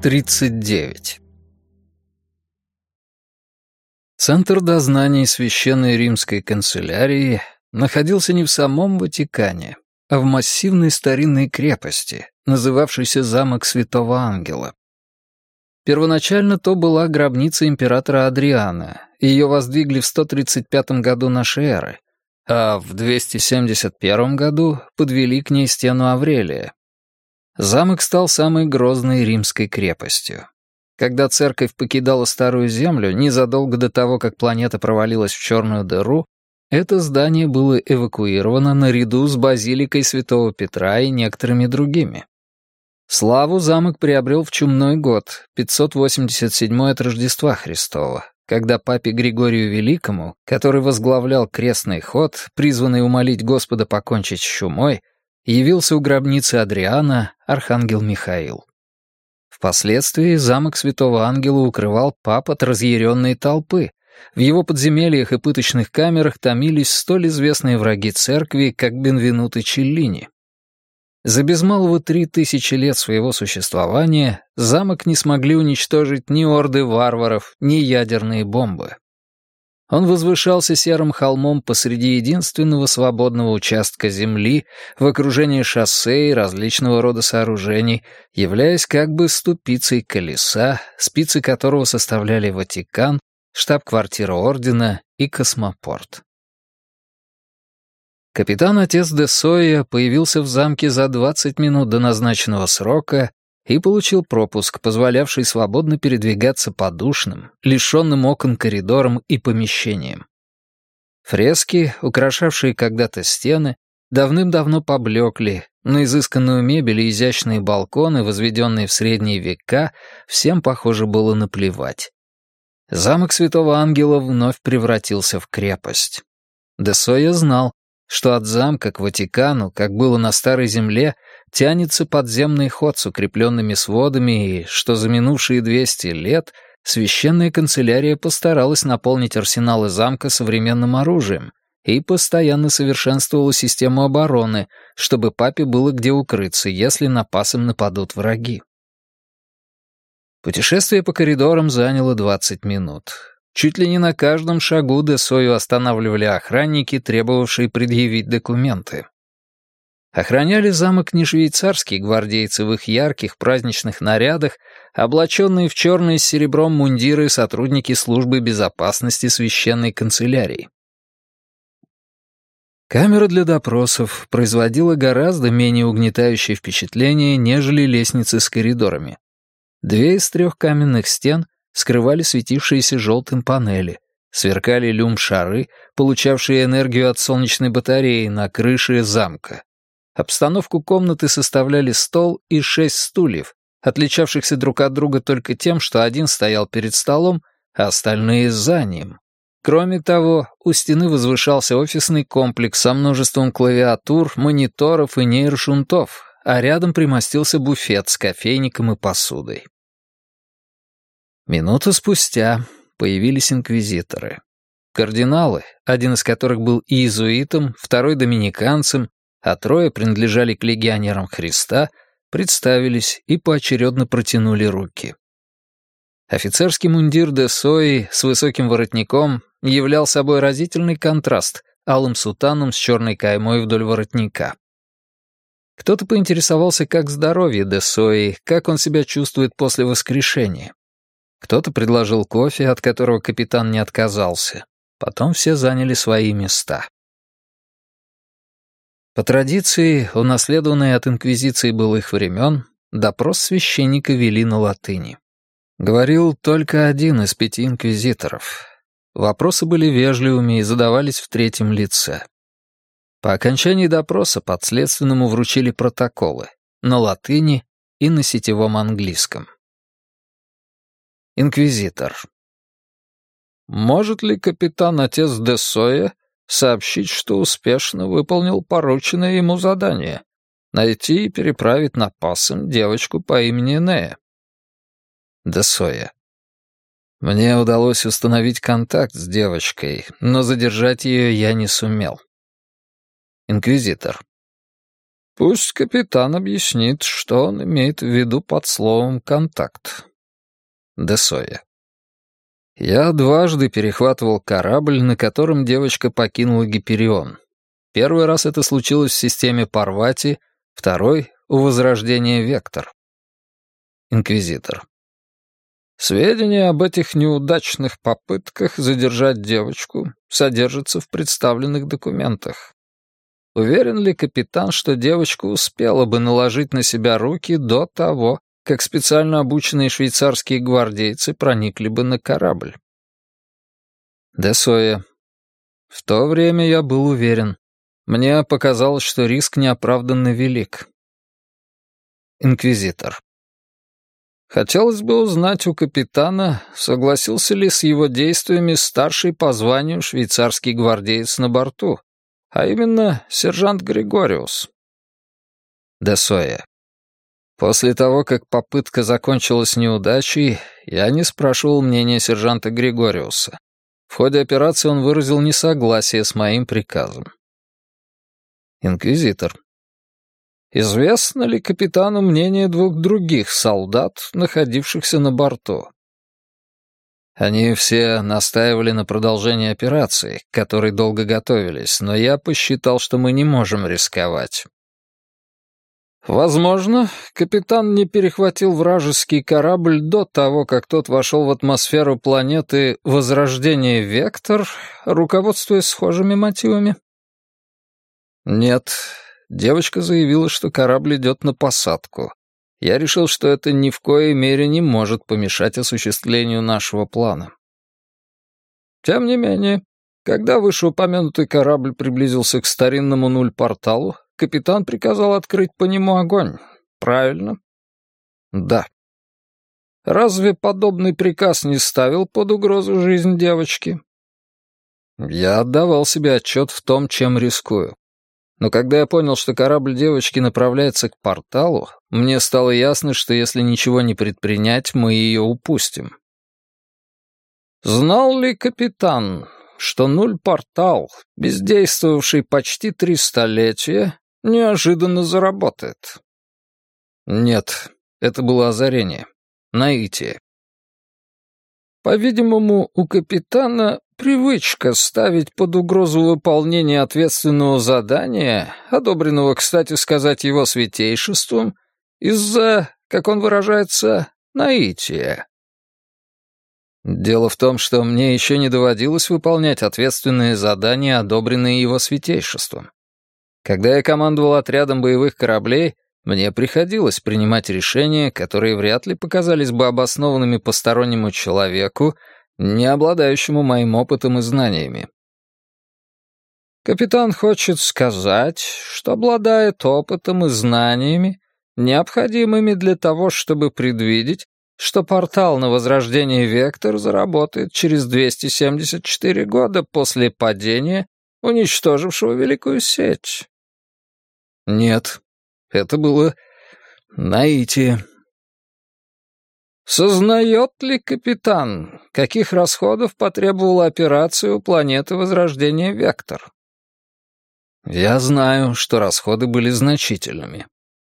39. Центр дознаний Священной Римской канцелярии находился не в самом Ватикане, а в массивной старинной крепости, называвшейся Замок Святого Ангела. Первоначально то была гробница императора Адриана, ее воздвигли в 135 году нашей эры, а в 271 году подвели к ней стену Аврелия. Замок стал самой грозной римской крепостью. Когда церковь покидала Старую Землю, незадолго до того, как планета провалилась в черную дыру, это здание было эвакуировано наряду с базиликой Святого Петра и некоторыми другими. Славу замок приобрел в чумной год, 587 от Рождества Христова, когда папе Григорию Великому, который возглавлял крестный ход, призванный умолить Господа покончить с чумой, явился у гробницы Адриана архангел Михаил. Впоследствии замок Святого Ангела укрывал пап от разъяренной толпы. В его подземельях и пыточных камерах томились столь известные враги церкви, как Бенвенуто Челлини. За без малого 3000 лет своего существования замок не смогли уничтожить ни орды варваров, ни ядерные бомбы. Он возвышался серым холмом посреди единственного свободного участка земли в окружении шоссе и различного рода сооружений, являясь как бы ступицей колеса, спицы которого составляли Ватикан, штаб-квартира ордена и космопорт. Капитан-отец де Сойя появился в замке за 20 минут до назначенного срока и получил пропуск, позволявший свободно передвигаться по душным, лишенным окон коридорам и помещениям. Фрески, украшавшие когда-то стены, давным-давно поблекли, на изысканную мебель и изящные балконы, возведенные в средние века, всем, похоже, было наплевать. Замок Святого Ангела вновь превратился в крепость. Де Сойя знал, что от замка к Ватикану, как было на Старой Земле, тянется подземный ход с укрепленными сводами и что за минувшие 200 лет священная канцелярия постаралась наполнить арсеналы замка современным оружием и постоянно совершенствовала систему обороны, чтобы папе было где укрыться, если на пас им нападут враги. Путешествие по коридорам заняло 20 минут. Чуть ли не на каждом шагу де Сойю останавливали охранники, требовавшие предъявить документы. Охраняли замок не швейцарские гвардейцы в их ярких праздничных нарядах, облаченные в черные с серебром мундиры сотрудники службы безопасности священной канцелярии. Камера для допросов производила гораздо менее угнетающее впечатление, нежели лестницы с коридорами. 2 из 3 каменных стен скрывали светившиеся желтым панели, сверкали люм-шары, получавшие энергию от солнечной батареи на крыше замка. Обстановку комнаты составляли стол и 6 стульев, отличавшихся друг от друга только тем, что один стоял перед столом, а остальные за ним. Кроме того, у стены возвышался офисный комплекс со множеством клавиатур, мониторов и нейрошунтов, а рядом примостился буфет с кофейником и посудой. Минуту спустя появились инквизиторы. Кардиналы, один из которых был иезуитом, второй доминиканцем, а 3 принадлежали к легионерам Христа, представились и поочередно протянули руки. Офицерский мундир де Сойи с высоким воротником являл собой разительный контраст алым сутаном с черной каймой вдоль воротника. Кто-то поинтересовался, как здоровье де Сойи, как он себя чувствует после воскрешения. Кто-то предложил кофе, от которого капитан не отказался. Потом все заняли свои места. По традиции, унаследованной от инквизиции былых времен, допрос священника вели на латыни. Говорил только один из 5 инквизиторов. Вопросы были вежливыми и задавались в 3-м лице. По окончании допроса подследственному вручили протоколы на латыни и на сетевом английском. Инквизитор. Может ли капитан-отец де Сойя сообщить, что успешно выполнил порученное ему задание — найти и переправить на Пассом девочку по имени Нея? Де Сойя. Мне удалось установить контакт с девочкой, но задержать ее я не сумел. Инквизитор. Пусть капитан объяснит, что он имеет в виду под словом «контакт». Де Сойя. Я дважды перехватывал корабль, на котором девочка покинула Гиперион. Первый раз это случилось в системе Парвати, второй — у Возрождения Вектор. Инквизитор. Сведения об этих неудачных попытках задержать девочку содержатся в представленных документах. Уверен ли капитан, что девочка успела бы наложить на себя руки до того, как специально обученные швейцарские гвардейцы проникли бы на корабль? Де Сойя. В то время я был уверен. Мне показалось, что риск неоправданно велик. Инквизитор. Хотелось бы узнать у капитана, согласился ли с его действиями старший по званию швейцарский гвардеец на борту, а именно сержант Григориус. Де Сойя. После того, как попытка закончилась неудачей, я не спрашивал мнения сержанта Григориуса. В ходе операции он выразил несогласие с моим приказом. Инквизитор. Известно ли капитану мнение двух других солдат, находившихся на борту? Они все настаивали на продолжении операции, к которой долго готовились, но я посчитал, что мы не можем рисковать. Возможно, капитан не перехватил вражеский корабль до того, как тот вошел в атмосферу планеты Возрождение Вектор, руководствуясь схожими мотивами? Нет. Девочка заявила, что корабль идет на посадку. Я решил, что это ни в коей мере не может помешать осуществлению нашего плана. Тем не менее, когда вышеупомянутый корабль приблизился к старинному нуль-порталу, капитан приказал открыть по нему огонь. Правильно? Да. Разве подобный приказ не ставил под угрозу жизнь девочки? Я отдавал себе отчет в том, чем рискую. Но когда я понял, что корабль девочки направляется к порталу, мне стало ясно, что если ничего не предпринять, мы ее упустим. Знал ли капитан, что нуль-портал, бездействовавший почти 3 столетия, неожиданно заработает? Нет, это было озарение. Наитие. По-видимому, у капитана привычка ставить под угрозу выполнение ответственного задания, одобренного, кстати сказать, его святейшеством, из-за, как он выражается, наития. Дело в том, что мне еще не доводилось выполнять ответственные задания, одобренные его святейшеством. Когда я командовал отрядом боевых кораблей, мне приходилось принимать решения, которые вряд ли показались бы обоснованными постороннему человеку, не обладающему моим опытом и знаниями. Капитан хочет сказать, что обладает опытом и знаниями, необходимыми для того, чтобы предвидеть, что портал на Возрождение Вектор заработает через 274 года после падения, уничтожившего Великую Сеть. Нет, это было наитие. Сознает ли капитан, каких расходов потребовала операция у планеты Возрождения Вектор? Я знаю, что расходы были значительными.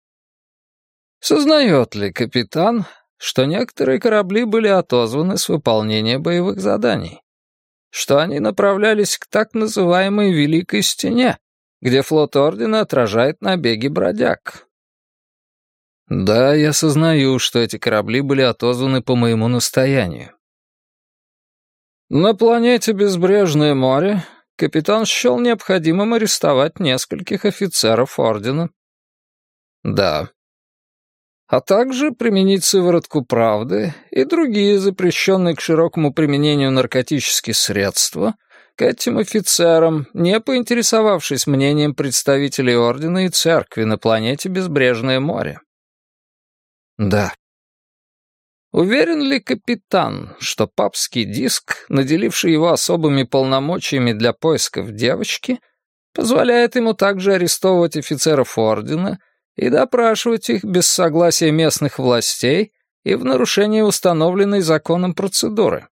Сознает ли капитан, что некоторые корабли были отозваны с выполнения боевых заданий? Что они направлялись к так называемой Великой Стене, где флот Ордена отражает набеги бродяг? Да, я сознаю, что эти корабли были отозваны по моему настоянию. На планете Безбрежное море капитан счел необходимым арестовать нескольких офицеров Ордена. Да. А также применить сыворотку правды и другие запрещенные к широкому применению наркотические средства к этим офицерам, не поинтересовавшись мнением представителей Ордена и Церкви на планете Безбрежное море. Да. Уверен ли капитан, что папский диск, наделивший его особыми полномочиями для поисков девочки, позволяет ему также арестовывать офицеров Ордена и допрашивать их без согласия местных властей и в нарушение установленной законом процедуры?